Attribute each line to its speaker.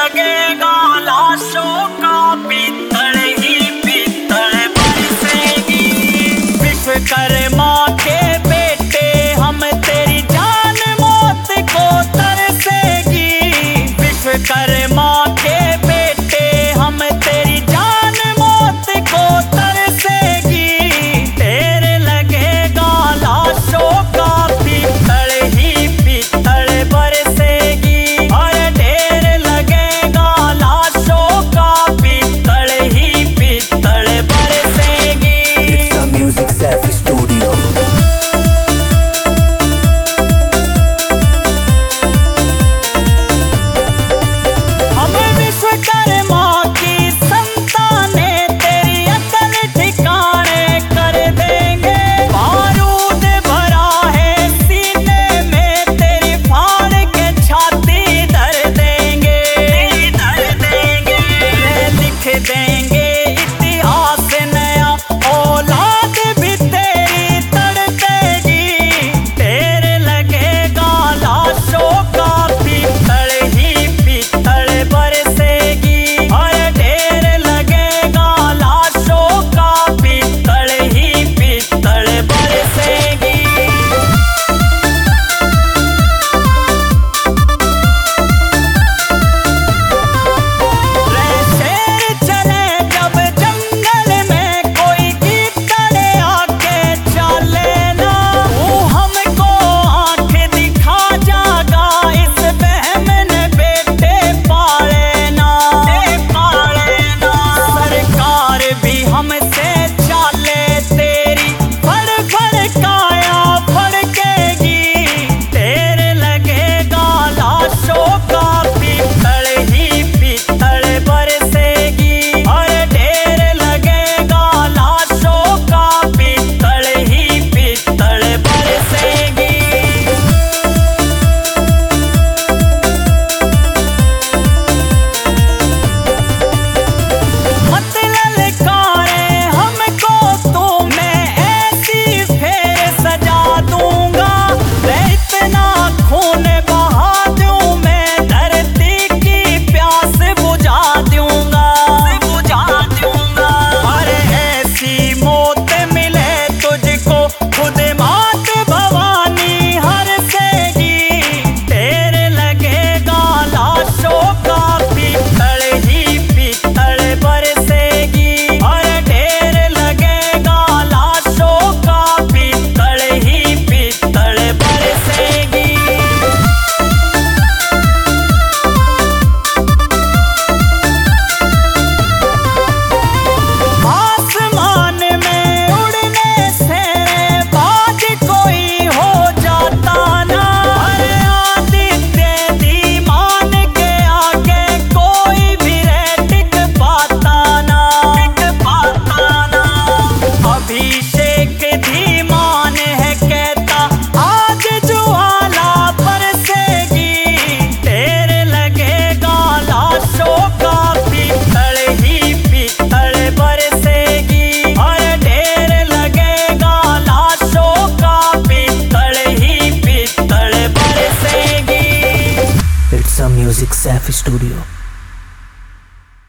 Speaker 1: लगेगा लाशों का पीतल ही पीतल बरसेगी। विश्वकर्मा के बेटे हम तेरी जान मौत को तरसेगी। विश्वकर्मा के बेटे हम तेरी जान मौत को तरसेगी। तेरे लगेगा लाशों का पीतल ही पीतल बरसेगी। और ढेर लगेगा लाशों का पीतल ही पीतल बरसेगी।
Speaker 2: It's a Music Safi Studio.
Speaker 1: हम विश्वकर्मा की संतानें तेरी अकल ठिकाने कर देंगे। बारूद भरा है सीने में तेरी फाड़ के छाती धर देंगे। लिख देंगे इतिहास नया, औलाद भी तेरी तड़पेगी। तेरे लगेगा लाशों का पीतल ही पीतल बरसेगी। और ढेर लगेगा लाशों का पीतल ही पीतल बरसेगी। शेर चले जब जंगल में कोई कीचड़ आके चले ना, तू हमको आँख दिखा जागा। इस वहम ने बेटे पाले ना। सरकार भी हमसे चाले तेरी, फड़ फड़ काया फड़केगी। तेरे लगेगा लाशों का पीतल ही पीतल बरसेगी। और ढेर लगेगा लाशों का पीतल ही पीतल बरसेगी। मत ललकारे हमको तू, मैं ऐसी फेर सजा दूंगा। मैं इतना खून बहा दूं, मैं धरती की प्यास बुझा दूंगा। और ऐसी मौत मिले तुझको खुद मात भवानी हरसेगी। तेरे लगेगा लाशों का पीतल ही पीतल बरसेगी। और ढेर लगेगा लाशों का पीतल ही पीतल बरसेगी। आसमान में उड़ने से बाज कोई हो जाता ना। अरे आदित्य धीमान के आगे कोई भी टिक पाता ना। अभिषेक धीमान है कहता आज ज्वाला बरसेगी। तेरे लगेगा लाशों का पीतल ही पीतल बरसेगी। और ढेर लगेगा लाशों का पीतल ही पीतल बरसेगी।
Speaker 2: It's a Music Safi Studio.